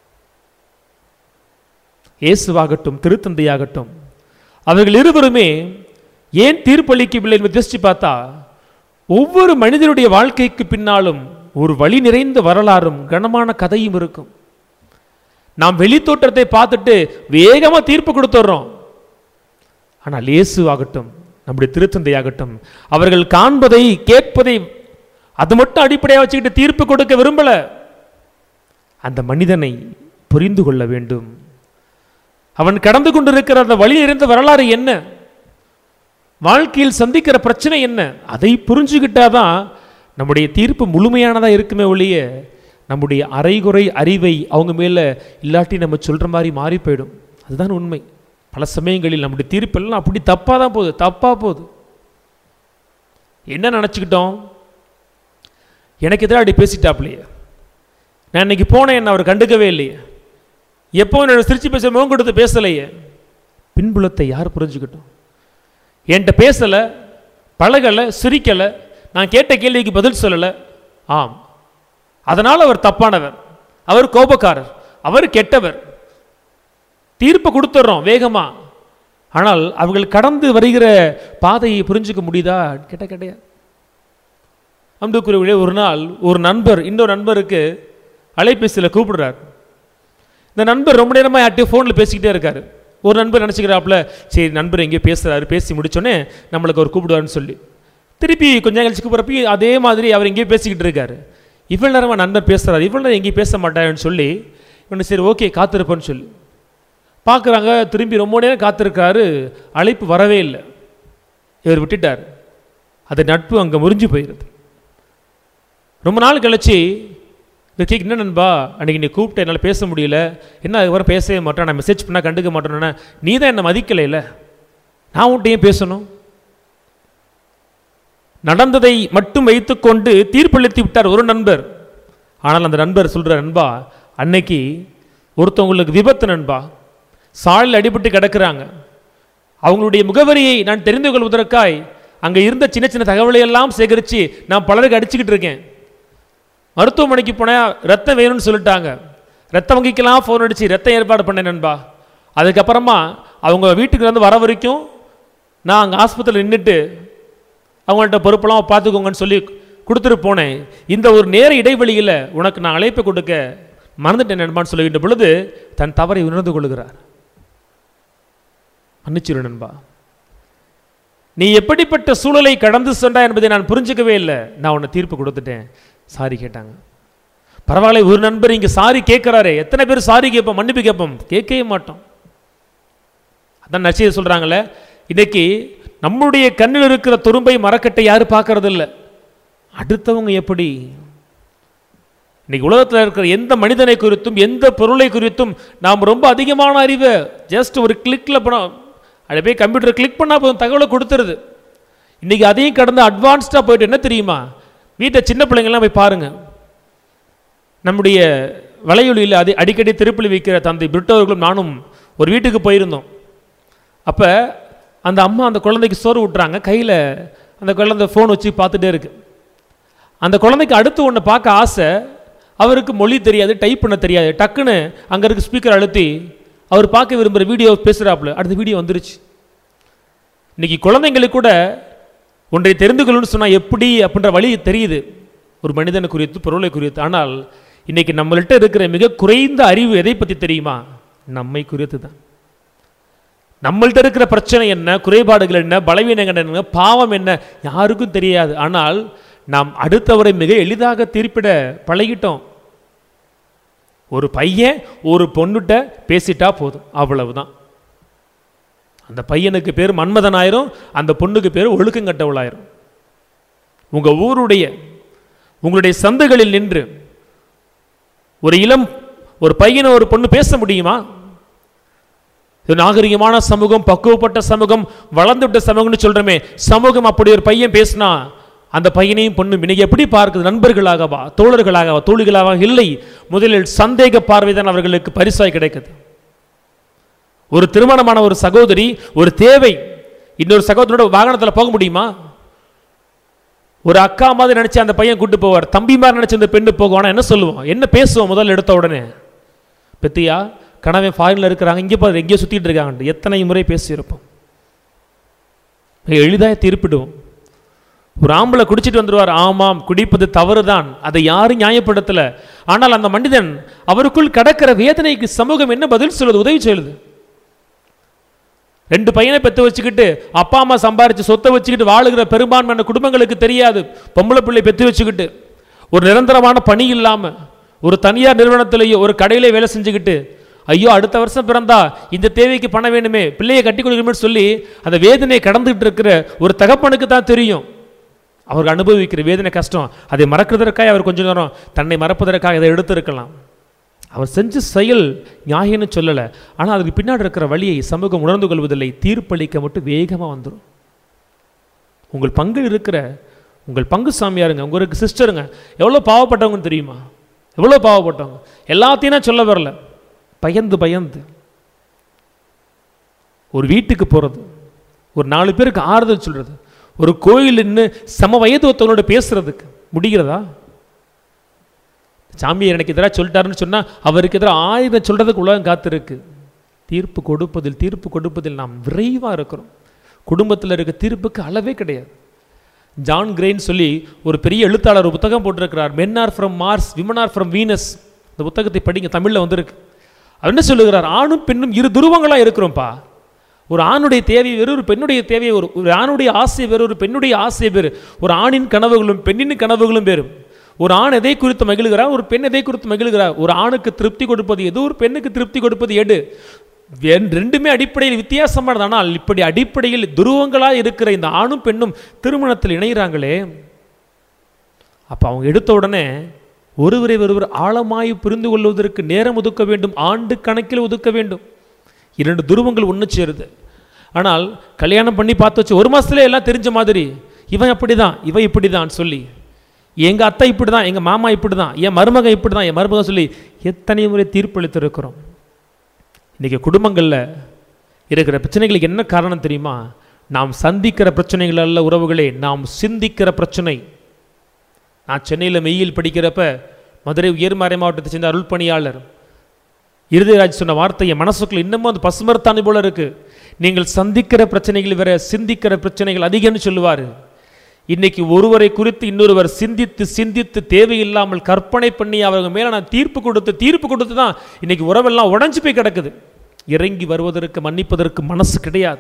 Speaker 2: இயேசுவாகட்டும் திருத்தந்தையாகட்டும், அவர்கள் இருவருமே ஏன் தீர்ப்பளிக்கவில்லை என்று யோசிச்சு பார்த்தா, ஒவ்வொரு மனிதனுடைய வாழ்க்கைக்கு பின்னாலும் ஒரு வழி நிறைந்த வரலாறும் கனமான கதையும் இருக்கும். நாம் வெளித்தோற்றத்தை பார்த்துட்டு வேகமா தீர்ப்பு கொடுத்துறோம். ஆனால் இயேசுவாகட்டும் நம்முடைய திருத்தந்தையாகட்டும், அவர்கள் காண்பதை கேட்பதை அது மட்டும் அடிப்படையாக வச்சுக்கிட்டு தீர்ப்பு கொடுக்க விரும்பல. அந்த மனிதனை புரிந்து கொள்ள வேண்டும். அவன் கடந்து கொண்டிருக்கிற அந்த வழி நிறைந்த வரலாறு என்ன, வாழ்க்கையில் சந்திக்கிற பிரச்சனை என்ன, அதை புரிஞ்சுக்கிட்டாதான் நம்முடைய தீர்ப்பு முழுமையானதா இருக்குமே ஒழிய நம்முடைய அரைகுறை அறிவை அவங்க மேல இல்லாட்டி நம்ம சொல்ற மாதிரி மாறி போயிடும். அதுதான் உண்மை. பல சமயங்களில் நம்முடைய தீர்ப்பெல்லாம் அப்படி தப்பா தான் போகுது, தப்பா போகுது. என்ன நினைச்சுக்கிட்டோம், எனக்கு எதிராக அப்படி பேசிட்டாப்லையே, நான் இன்னைக்கு போனேன், என்ன அவர் கண்டுக்கவே இல்லையே, எப்போ என்னோட சிரிச்சு பேச முகம் கொடுத்து பேசலையே. பின்புலத்தை யார் புரிஞ்சுக்கிட்டோம்? என்கிட்ட பேசலை, பழகலை, சிரிக்கலை, நான் கேட்ட கேள்விக்கு பதில் சொல்லலை. ஆம், அதனால் அவர் தப்பானவர், அவர் கோபக்காரர், அவர் கெட்டவர். தீர்ப்பு கொடுத்துட்றோம் வேகமா. ஆனால் அவர்கள் கடந்து வருகிற பாதையை புரிஞ்சுக்க முடியுதா? கேட்ட கிடையாது. அன்புக்குரியவர்களே, ஒரு நாள் ஒரு நண்பர் இன்னொரு நண்பருக்கு அலைபேசியில் கூப்பிடுறார். இந்த நண்பர் ரொம்ப நேரமாக யார்ட்டையும் ஃபோனில் பேசிக்கிட்டே இருக்காரு. ஒரு நண்பர் நினச்சிக்கிறாப்புல, சரி நண்பர் எங்கேயோ பேசுகிறாரு, பேசி முடிச்சோன்னே நம்மளுக்கு அவர் கூப்பிடுவாருன்னு சொல்லி திருப்பி கொஞ்சம் கழிச்சு கூப்பிட்றப்ப அதே மாதிரி அவர் எங்கேயோ பேசிக்கிட்டு இருக்காரு. இவ்வளோ நேரமாக நண்பர் பேசுகிறார், இவ்வளோ நேரம் எங்கேயும் பேச மாட்டாருன்னு சொல்லி இவனு சரி ஓகே காத்திருப்பேன்னு சொல்லி பார்க்குறாங்க. திரும்பி ரொம்ப நேரம் காத்திருக்காரு, அழைப்பு வரவே இல்லை. இவர் விட்டுட்டார். அது நட்பு அங்கே முறிஞ்சு போயிடுது. ரொம்ப நாள் கழிச்சு இந்த கேக், என்ன நண்பா அன்றைக்கி நீ கூப்பிட்டு என்னால் பேச முடியல, என்ன அதுக்கப்புறம் பேசவே மாட்டேன், நான் மெசேஜ் பண்ணால் கண்டுக்க மாட்டேன்னா, நீ தான் என்னை மதிக்கலையில, நான் உன்கிட்ட ஏன் பேசணும்? நடந்ததை மட்டும் வைத்துக்கொண்டு தீர்ப்பளித்து விட்டார் ஒரு நண்பர். ஆனால் அந்த நண்பர் சொல்கிற, நண்பா அன்னைக்கு ஒருத்தவங்களுக்கு விபத்து நண்பா, சாலையில் அடிபட்டு கிடக்கிறாங்க, அவங்களுடைய முகவரியை நான் தெரிந்து கொள்வதற்காய் அங்கே இருந்த சின்ன சின்ன தகவலை எல்லாம் சேகரித்து நான் பலருக்கு அடிச்சுக்கிட்டு இருக்கேன். மருத்துவமனைக்கு போனால் ரத்தம் வேணும்னு சொல்லிட்டாங்க. ரத்த வங்கிக்கெல்லாம் ஃபோன் அடித்து ரத்தம் ஏற்பாடு பண்ணேன் நண்பா. அதுக்கப்புறமா அவங்க வீட்டுக்கு வந்து வர வரைக்கும் நான் அங்கே ஆஸ்பத்திரியில் நின்றுட்டு அவங்கள்ட்ட பொறுப்பெல்லாம் பார்த்துக்கோங்கன்னு சொல்லி கொடுத்துட்டு போனேன். இந்த ஒரு நேர இடைவெளியில் உனக்கு நான் அழைப்பை கொடுக்க மறந்துட்டேன் நண்பான்னு சொல்லுகின்ற பொழுது தன் தவறை உணர்ந்து கொள்கிறார். மன்னிச்சிரு நண்பா, நீ எப்படிப்பட்ட சூழலை கடந்து சென்றா என்பதை நான் புரிஞ்சுக்கவே இல்லை, நான் உன்னை தீர்ப்பு கொடுத்துட்டேன், சாரி கேட்டாங்க. பரவாயில்ல, ஒரு நண்பர் இங்கே சாரி கேட்குறாரு, எத்தனை பேர் சாரி கேட்போம், மன்னிப்பு கேட்போம்? கேட்கவே மாட்டோம். அதான் நச்சையை சொல்கிறாங்களே, இன்னைக்கு நம்முடைய கண்ணில் இருக்கிற துரும்பை மரக்கட்டை யாரும் பார்க்கறது இல்லை, அடுத்தவங்க எப்படி. இன்னைக்கு உலகத்தில் இருக்கிற எந்த மனிதனை குறித்தும் எந்த பொருளை குறித்தும் நாம் ரொம்ப அதிகமான அறிவை ஜஸ்ட் ஒரு கிளிக்கில் பணம் அதை போய் கம்ப்யூட்டர் கிளிக் பண்ணால் போதும், தகவலை கொடுத்துருது. இன்னைக்கு அதையும் கடந்து அட்வான்ஸ்டாக போயிட்டு என்ன தெரியுமா, வீட்டை சின்ன பிள்ளைங்கள்லாம் போய் பாருங்கள், நம்முடைய வலையொலியில் அது அடிக்கடி திருப்பலி வைக்கிற தந்தை பிரிட்டோர்களும் நானும் ஒரு வீட்டுக்கு போயிருந்தோம். அப்போ அந்த அம்மா அந்த குழந்தைக்கு சோறு விட்டுறாங்க, கையில் அந்த குழந்தை ஃபோன் வச்சு பார்த்துட்டே இருக்கு. அந்த குழந்தைக்கு அடுத்து ஒன்று பார்க்க ஆசை, அவருக்கு மொழி தெரியாது, டைப் பண்ண தெரியாது, டக்குன்னு அங்கே இருக்க ஸ்பீக்கர் அழுத்தி அவர் பார்க்க விரும்புகிற வீடியோ பேசுகிறாப்புல, அடுத்த வீடியோ வந்துருச்சு. இன்னைக்கு குழந்தைங்களுக்கு கூட ஒன்றை தெரிந்து கொள்ளணும்னு சொன்னால் எப்படி அப்படின்ற வழி தெரியுது, ஒரு மனிதனை குறித்து பொருளை குறித்து. ஆனால் இன்னைக்கு நம்மள்கிட்ட இருக்கிற மிக குறைந்த அறிவு எதை பற்றி தெரியுமா, நம்மை குறித்து தான். நம்மள்ட்ட இருக்கிற பிரச்சனை என்ன, குறைபாடுகள் என்ன, பலவீனங்கள் என்ன, பாவம் என்ன யாருக்கும் தெரியாது. ஆனால் நாம் அடுத்தவரை மிக எளிதாக தீர்ப்பிட பழகிட்டோம். ஒரு பையன் ஒரு பொண்ணுகிட்ட பேசிட்டா போதும், அவ்வளவுதான். அந்த பையனுக்கு பேர் மன்மதன் ஆயிரும், அந்த பொண்ணுக்கு பேர் ஒழுக்கங்கட்டவளாயிரும். உங்க ஊருடைய உங்களுடைய சந்தைகளில் நின்று ஒரு இளம் ஒரு பையனை ஒரு பொண்ணு பேச முடியுமா? நாகரிகமான சமூகம், பக்குவப்பட்ட சமூகம், வளர்ந்துவிட்ட சமூகம்னு சொல்றமே, சமூகம் அப்படி ஒரு பையன் பேசினா அந்த பையனையும் பொண்ணு இன்னைக்கு எப்படி பார்க்குது? நண்பர்களாகவா, தோழர்களாகவா, தோழிகளாக இல்லை. முதலில் சந்தேக பார்வைதான் அவர்களுக்கு பரிசாய் கிடைக்குது. ஒரு திருமணமான ஒரு சகோதரி ஒரு தேவை இன்னொரு சகோதரோட வாகனத்தில் போக முடியுமா? ஒரு அக்கா மாதிரி நினைச்சு அந்த பையன் கூட்டு போவார், தம்பி மாதிரி நினைச்சு அந்த பெண்ணு போகுவானா என்ன சொல்லுவோம்? என்ன பேசுவோம்? முதல்ல எடுத்த உடனே பெத்தியா கனவே ஃபாரின்ல இருக்கிறாங்க, இங்கே பாரு எங்கேயோ சுத்திட்டு இருக்காங்க, எத்தனை முறை பேசியிருப்போம். எளிதாக தீர்ப்பிடுவோம். ஒரு ஆம்பளை குடிச்சிட்டு வந்துடுவார், ஆமாம் குடிப்பது தவறுதான், அதை யாரும் நியாயப்படுத்தல. ஆனால் அந்த மனிதன் அவருக்குள் கடக்கிற வேதனைக்கு சமூகம் என்ன பதில் சொல்லுது, உதவி சொல்லுது? ரெண்டு பையனை பெற்று வச்சுக்கிட்டு அப்பா அம்மா சம்பாரிச்சு சொத்தை வச்சுக்கிட்டு வாழுகிற பெரும்பான்மையான குடும்பங்களுக்கு தெரியாது. பொம்பளை பிள்ளை பெற்று வச்சுக்கிட்டு ஒரு நிரந்தரமான பணி இல்லாம ஒரு தனியார் நிறுவனத்திலேயோ ஒரு கடையிலே வேலை செஞ்சுக்கிட்டு, ஐயோ அடுத்த வருஷம் பிறந்தா இந்த தேவைக்கு பணம் வேணுமே, பிள்ளையை கட்டி கொடுக்கணும்னு சொல்லி அந்த வேதனையை கடந்துகிட்டு இருக்கிற ஒரு தகப்பனுக்கு தான் தெரியும் அவருக்கு அனுபவிக்கிற வேதனை கஷ்டம். அதை மறக்கிறதற்காக அவர் கொஞ்ச நேரம் தன்னை மறப்பதற்காக இதை எடுத்திருக்கலாம். அவர் செஞ்ச செயல் நியாயம்னு சொல்லலை, ஆனால் அதுக்கு பின்னாடி இருக்கிற வழியை சமூகம் உணர்ந்து கொள்வதில்லை. தீர்ப்பளிக்க மட்டும் வேகமாக வந்துடும். உங்கள் பங்கு இருக்கிற உங்கள் பங்கு சாமியாருங்க, உங்களுக்கு சிஸ்டருங்க எவ்வளோ பாவப்பட்டவங்கன்னு தெரியுமா? எவ்வளோ பாவப்பட்டவங்க. எல்லாத்தையும் நான் சொல்ல வரல, பயந்து பயந்து ஒரு வீட்டுக்கு போகிறது, ஒரு நாலு பேருக்கு ஆறுதல் சொல்கிறது, ஒரு கோயில் நின்று சம வயது ஒருத்தவங்களோட பேசுறதுக்கு முடிகிறதா? சாமியார் எனக்கு எதிராக சொல்லிட்டாருன்னு சொன்னால் அவருக்கு எதிராக ஆயிரம் சொல்கிறதுக்கு உலகம் காத்திருக்கு. தீர்ப்பு கொடுப்பதில் தீர்ப்பு கொடுப்பதில் நாம் விரைவாக இருக்கிறோம். குடும்பத்தில் இருக்க தீர்ப்புக்கு அளவே கிடையாது. ஜான் கிரெயின் சொல்லி ஒரு பெரிய எழுத்தாளர் ஒரு புத்தகம் போட்டிருக்கிறார், men are from Mars, women are from Venus. இந்த புத்தகத்தை படிங்க, தமிழில் வந்திருக்கு. அவர் என்ன சொல்லுகிறார்? ஆணும் பெண்ணும் இரு துருவங்களாக இருக்கிறோம்ப்பா. ஒரு ஆணுடைய தேவை வேறு, ஒரு பெண்ணுடைய தேவை ஒரு ஒரு ஆணுடைய ஆசை வேறு, ஒரு பெண்ணுடைய ஆசை வேறு. ஒரு ஆணின் கனவுகளும் பெண்ணின் கனவுகளும் வேறு. ஒரு ஆண் எதை குறித்து மகிழ்கிறார், ஒரு பெண் எதை குறித்து மகிழ்கிறார். ஒரு ஆணுக்கு திருப்தி கொடுப்பது எது, ஒரு பெண்ணுக்கு திருப்தி கொடுப்பது எடு. ரெண்டுமே அடிப்படையில் வித்தியாசமானது. ஆனால் இப்படி அடிப்படையில் துருவங்களாக இருக்கிற இந்த ஆணும் பெண்ணும் திருமணத்தில் இணைகிறாங்களே, அப்போ அவங்க எடுத்த உடனே ஒருவரை ஒருவர் ஆழமாய் புரிந்து கொள்வதற்கு நேரம் ஒதுக்க வேண்டும், ஆண்டு கணக்கில் ஒதுக்க வேண்டும். இரண்டு துருவங்கள் ஒன்று சேருது. ஆனால் கல்யாணம் பண்ணி பார்த்து வச்சு ஒரு மாதத்துல எல்லாம் தெரிஞ்ச மாதிரி, இவன் அப்படி தான் இவன் இப்படி தான் சொல்லி, எங்கள் அத்தை இப்படி தான், எங்கள் மாமா இப்படி தான், என் மருமகன் இப்படி தான், என் மருமகன் சொல்லி எத்தனை முறை தீர்ப்பளித்து இருக்கிறோம். இன்றைக்கி குடும்பங்களில் இருக்கிற பிரச்சனைகளுக்கு என்ன காரணம் தெரியுமா? நாம் சந்திக்கிற பிரச்சனைகள் அல்ல உறவுகளே, நாம் சிந்திக்கிற பிரச்சனை. நான் சென்னையில் மெய்யில் படிக்கிறப்ப மதுரை உயர்மறை மாவட்டத்தை சேர்ந்த அருள் பணியாளர் இருதயராஜ் சொன்ன வார்த்தை என் மனசுக்குள்ள இன்னமும் அந்த பசுமரத்தானி போல இருக்கு. நீங்கள் சந்திக்கிற பிரச்சனைகள் வேற, சிந்திக்கிற பிரச்சனைகள் அதிகம்னு சொல்லுவார். இன்னைக்கு ஒருவரை குறித்து இன்னொருவர் சிந்தித்து சிந்தித்து தேவையில்லாமல் கற்பனை பண்ணி அவங்க மேலே நான் தீர்ப்பு கொடுத்து தீர்ப்பு கொடுத்து தான் இன்னைக்கு உறவெல்லாம் உடஞ்சி போய் கிடக்குது. இறங்கி வருவதற்கு மன்னிப்பதற்கு மனசு கிடையாது.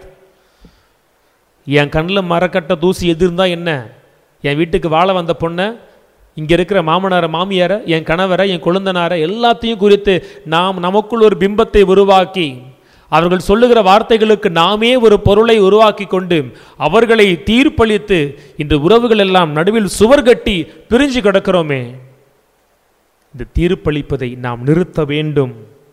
Speaker 2: என் கண்ணில் மரக்கட்ட தூசி எது இருந்தால் என்ன? என் வீட்டுக்கு வாழ வந்த பொண்ணை, இங்கே இருக்கிற மாமனாரை மாமியாரை, என் கணவரை, என் கொழுந்தனாரை எல்லாத்தையும் குறித்து நாம் நமக்குள் ஒரு பிம்பத்தை உருவாக்கி அவர்கள் சொல்லுகிற வார்த்தைகளுக்கு நாமே ஒரு பொருளை உருவாக்கி கொண்டு அவர்களை தீர்ப்பளித்து இன்று உறவுகள் எல்லாம் நடுவில் சுவர் கட்டி பிரிஞ்சு கிடக்கிறோமே. இந்த தீர்ப்பளிப்பதை நாம் நிறுத்த வேண்டும்.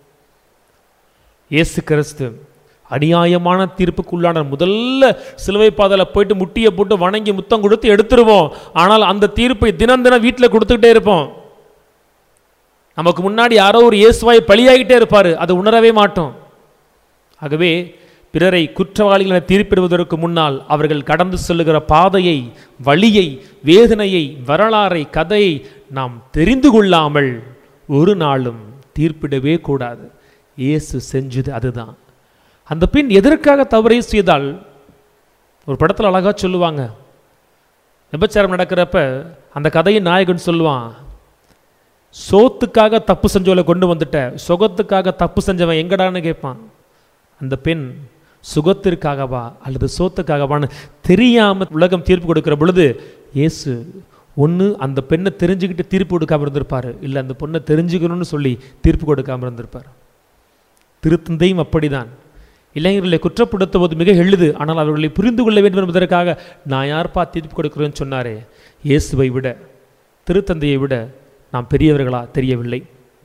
Speaker 2: இயேசு கிறிஸ்து அநியாயமான தீர்ப்புக்குள்ளான முதல்ல சிலுவை பாதையில் போயிட்டு முட்டியை போட்டு வணங்கி முத்தம் கொடுத்து எடுத்துருவோம். ஆனால் அந்த தீர்ப்பை தினம் தினம் வீட்டில் கொடுத்துக்கிட்டே இருப்போம். நமக்கு முன்னாடி யாரோ ஒரு இயேசுவாய் பலியாகிட்டே இருப்பார், அதை உணரவே மாட்டோம். ஆகவே பிறரை குற்றவாளிகளை தீர்ப்பிடுவதற்கு முன்னால் அவர்கள் கடந்து செல்லுகிற பாதையை, வழியை, வேதனையை, வரலாறை, கதையை நாம் தெரிந்து கொள்ளாமல் ஒரு நாளும் தீர்ப்பிடவே கூடாது. இயேசு செஞ்சது அதுதான். அந்த பெண் எதற்காக தவறை செய்தால் ஒரு படத்தில் அழகாக சொல்லுவாங்க. விபச்சாரம் நடக்கிறப்ப அந்த கதையின் நாயகன் சொல்லுவான், சோத்துக்காக தப்பு செஞ்சவளை கொண்டு வந்துட்ட, சுகத்துக்காக தப்பு செஞ்சவன் எங்கடான்னு கேட்பான். அந்த பெண் சுகத்திற்காகவா அல்லது சோத்துக்காகவான்னு தெரியாமல் உலகம் தீர்ப்பு கொடுக்கிற பொழுது இயேசு ஒன்று அந்த பெண்ணை தெரிஞ்சுக்கிட்டு தீர்ப்பு கொடுக்காமல் இருந்திருப்பார், இல்லை அந்த பொண்ணை தெரிஞ்சுக்கணும்னு சொல்லி தீர்ப்பு கொடுக்காமல் இருந்திருப்பார். திருத்தந்தையும் அப்படிதான். இளைஞர்களை குற்றப்படுத்துவது மிக எளிது, ஆனால் அவர்களை புரிந்து கொள்ள வேண்டும் என்பதற்காக நான் யார்ப்பா தீர்ப்பு கொடுக்கிறேன்னு சொன்னாரே. இயேசுவை விட திருத்தந்தையை விட நாம் பெரியவர்களா தெரியவில்லை.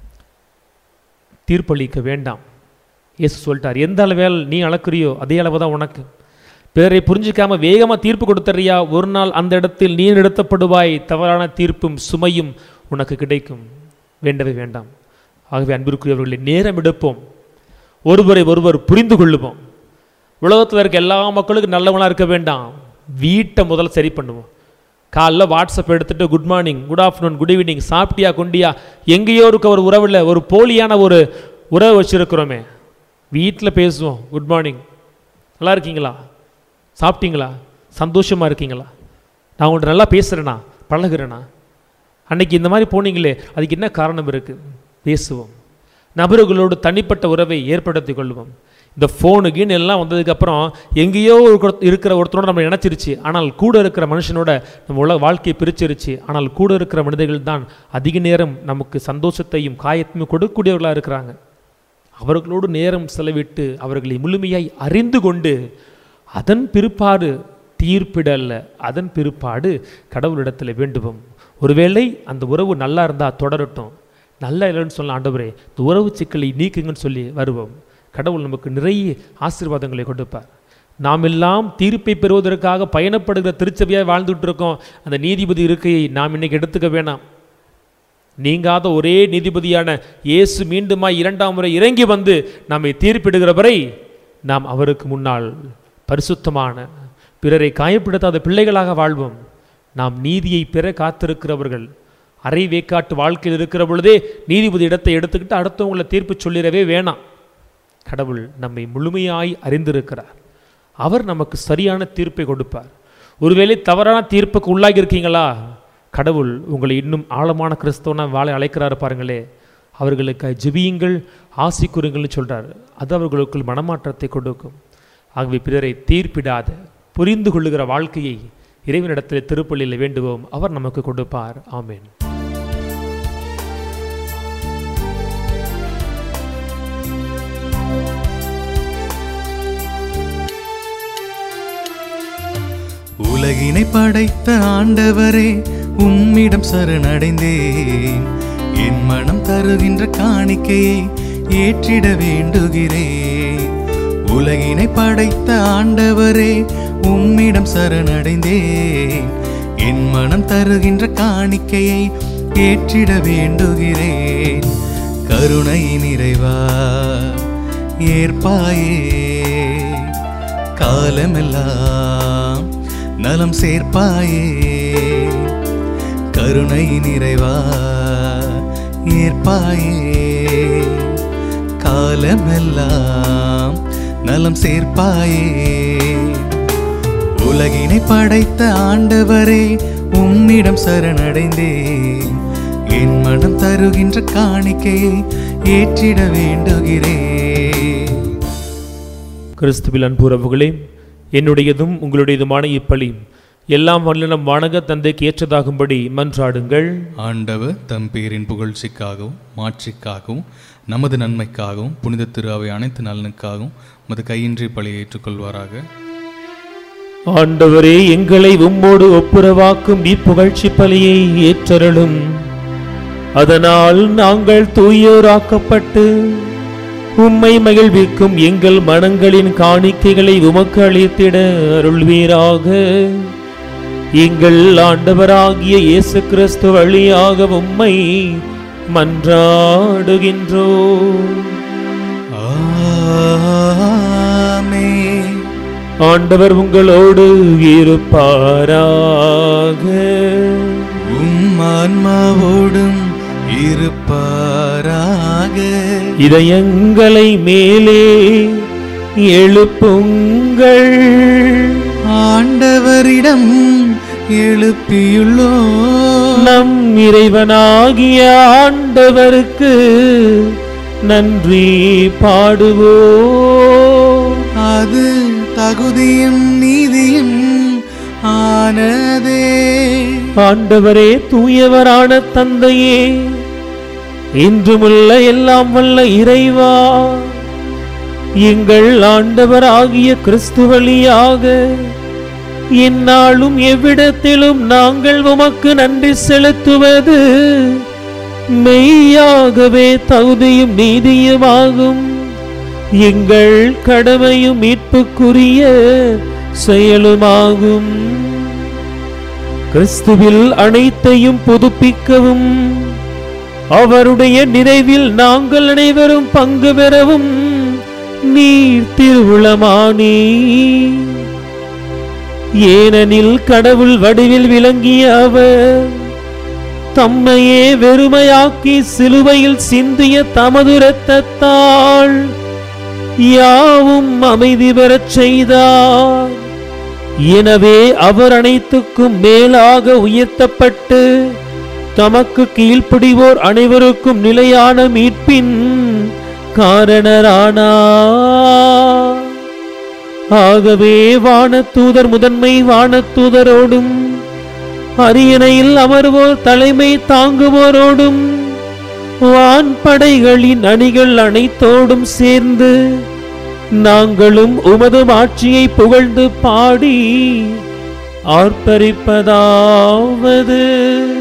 Speaker 2: தீர்ப்பளிக்க வேண்டாம். இயேசு சொல்லிட்டார், எந்த அளவில் நீ அளக்குறியோ அதே அளவு தான் உனக்கு. பிறரை புரிஞ்சிக்காம வேகமாக தீர்ப்பு கொடுத்தறியா, ஒரு நாள் அந்த இடத்தில் நீ நிறுத்தப்படுவாய், தவறான தீர்ப்பும் சுமையும் உனக்கு கிடைக்கும். வேண்டவே வேண்டாம். ஆகவே அன்பிற்குரியவர்களை நேரம் எடுப்போம், ஒருவரை ஒருவர் புரிந்து கொள்ளுவோம். உலகத்தில் இருக்க எல்லா மக்களுக்கும் நல்லவனாக இருக்க வேண்டாம், வீட்டை முதல்ல சரி பண்ணுவோம். காலைல வாட்ஸ்அப் எடுத்துகிட்டு good morning, good afternoon, good evening, சாப்பிட்டியா கொண்டியா, எங்கேயோ இருக்க ஒரு உறவில் ஒரு போலியான ஒரு உறவு வச்சுருக்கிறோமே. வீட்டில் பேசுவோம், குட் மார்னிங், நல்லா இருக்கீங்களா, சாப்பிட்டீங்களா, சந்தோஷமாக இருக்கீங்களா, நான் உங்கள்கிட்ட நல்லா பேசுகிறேண்ணா, பழகுறேண்ணா, அன்னைக்கு இந்த மாதிரி போனீங்களே அதுக்கு என்ன காரணம் இருக்குது, பேசுவோம். நபர்களோடு தனிப்பட்ட உறவை ஏற்படுத்தி கொள்வோம். இந்த ஃபோனுக்குன்னு எல்லாம் வந்ததுக்கப்புறம் எங்கேயோ இருக்கிற ஒருத்தரோட நம்ம நினச்சிருச்சு, ஆனால் கூட இருக்கிற மனுஷனோட நம்ம உலக வாழ்க்கையை பிரிச்சிருச்சு. ஆனால் கூட இருக்கிற மனிதர்கள் தான் அதிக நேரம் நமக்கு சந்தோஷத்தையும் காயத்தையும் கொடுக்கக்கூடியவர்களாக இருக்கிறாங்க. அவர்களோடு நேரம் செலவிட்டு அவர்களை முழுமையாய் அறிந்து கொண்டு அதன் பிற்பாடு தீர்ப்பிடல்ல, அதன் பிற்பாடு கடவுளிடத்தில் வேண்டுவோம். ஒருவேளை அந்த உறவு நல்லா இருந்தால் தொடரட்டும், நல்லா இல்லைன்னு சொல்ல ஆண்டவரே இந்த உறவு சிக்கலை நீக்குங்கன்னு சொல்லி வருவோம். கடவுள் நமக்கு நிறைய ஆசீர்வாதங்களை கொடுப்பார். நாம் எல்லாம் தீர்ப்பை பெறுவதற்காக பயணப்படுகிற திருச்சபையாக வாழ்ந்துட்டு இருக்கோம். அந்த நீதிபதி இருக்கையை நாம் இன்னைக்கு எடுத்துக்க வேணாம். நீங்காத ஒரே நீதிபதியான இயேசு மீண்டுமாய் இரண்டாம் முறை இறங்கி வந்து நம்மை தீர்ப்பிடுகிற வரை நாம் அவருக்கு முன்னால் பரிசுத்தமான பிறரை காயப்படுத்தாத பிள்ளைகளாக வாழ்வோம். நாம் நீதியை பெற காத்திருக்கிறவர்கள். அரை வேக்காட்டு வாழ்க்கையில் இருக்கிற பொழுதே நீதிபதி இடத்தை எடுத்துக்கிட்டு அடுத்தவங்களை தீர்ப்பு சொல்லிடவே வேணாம். கடவுள் நம்மை முழுமையாய் அறிந்திருக்கிறார். அவர் நமக்கு சரியான தீர்ப்பை கொடுப்பார். ஒருவேளை தவறான தீர்ப்புக்கு உள்ளாகி இருக்கீங்களா, கடவுள் உங்களை இன்னும் ஆழமான கிறிஸ்தவனா வாழ அழைக்கிறாரு பாருங்களே. அவர்களுக்கு ஜெபியுங்கள், ஆசி கூறுங்கள்னு சொல்கிறார். அது அவர்களுக்குள் மனமாற்றத்தை கொடுக்கும். ஆகவே பிறரை தீர்ப்பிடாத புரிந்து கொள்ளுகிற வாழ்க்கையை இறைவனிடத்தில் திருப்பள்ளியில் வேண்டுவோம், அவர் நமக்கு கொடுப்பார். ஆமேன்.
Speaker 1: உலகினை படைத்த ஆண்டவரே உம்மிடம் சரணடைந்தேன், என் மனம் தருகின்ற காணிக்கையை ஏற்றிட வேண்டுகிறேன். உலகினை படைத்த ஆண்டவரே உம்மிடம் சரணடைந்தேன், என் மனம் தருகின்ற காணிக்கையை ஏற்றிட வேண்டுகிறேன். கருணை நிறைவா ஏற்பாயே, காலமெல்லாம் நலம் சேர்ப்பாயே. கருணை நிறைவா ஏற்பாயே, காலமெல்லாம் நலம் சேர்ப்பாயே. உலகினை படைத்த ஆண்டவரே உம்மிடம் சரணடைந்தேன், என் மனம் தருகின்ற காணிக்கையை ஏற்றிட வேண்டுகிறேன்.
Speaker 2: கிறிஸ்துவில் அன்புறவுகளே, என்னுடையதும் உங்களுடையதுமான இப்பலி எல்லாம் வல்லம் வானக தந்தைக்கு ஏற்றதாகும்படி மன்றாடுங்கள்.
Speaker 1: ஆண்டவர் தம் பேரின் புகழ்ச்சிக்காகவும் மாட்சிக்காகவும் நமது நன்மைக்காகவும் புனித திரு அவை அனைத்து நலனுக்காகவும் மது கையின்றி பலியை ஏற்றுக்கொள்வாராக.
Speaker 2: ஆண்டவரே, எங்களை உம்மோடு ஒப்புரவாக்கும் இப்புகழ்ச்சி பலியை ஏற்றருளும். அதனால் நாங்கள் தூயோராக்கப்பட்டு உம்மை மகிழ்விக்கும் எங்கள் மனங்களின் காணிக்கைகளை உமக்கு அளித்திட அருள்வீராக. எங்கள் ஆண்டவராகிய இயேசு கிறிஸ்து வழியாக உம்மை மன்றாடுகின்றோம்.
Speaker 1: ஆமென்.
Speaker 2: ஆண்டவர் உங்களோடு இருப்பாராக.
Speaker 1: உம் ஆன்மாவோடும் இருப்பாராக.
Speaker 2: இதயங்களை மேலே எழுப்புங்கள்,
Speaker 1: ஆண்டவரிடம் எழுப்பியுள்ளோ.
Speaker 2: நம் இறைவனாகிய ஆண்டவருக்கு நன்றி பாடுவோம்.
Speaker 1: அது தகுதியும் நீதியும் ஆனதே.
Speaker 2: ஆண்டவரே, தூயவரான தந்தையே, இன்றுமுள்ள எல்லாம் வல்ல இறைவா, எங்கள் ஆண்டவராகிய கிறிஸ்து வழியாக எந்நாளும் எவ்விடத்திலும் நாங்கள் உமக்கு நன்றி செலுத்துவது மெய்யாகவே தகுதியும் நீதியுமாகும். எங்கள் கடமையும் மீட்புக்குரிய செயலுமாகும். கிறிஸ்துவில் அனைத்தையும் புதுப்பிக்கவும், அவருடைய நிறைவில் நாங்கள் அனைவரும் பங்கு பெறவும் நீர் திருவுளமானே. ஏனெனில் கடவுள் வடிவில் விளங்கிய அவர் தம்மையே வெறுமையாக்கி சிலுவையில் சிந்திய தமது இரத்தத்தால் யாவும் அமைதி பெறச் செய்தார். எனவே அவர் அனைத்துக்கும் மேலாக உயர்த்தப்பட்டு தமக்கு கீழ்ப்படிவோர் அனைவருக்கும் நிலையான மீட்பின் காரணரானார். ஆகவே வானதூதர் முதன்மை வானதூதரோடும் அரியணையில் அமர்வோர் தலைமை தாங்குவோரோடும் வான்படைகளின் அணிகள் அனைத்தோடும் சேர்ந்து நாங்களும் உமது ஆட்சியை புகழ்ந்து பாடி ஆர்ப்பரிப்பதாவது: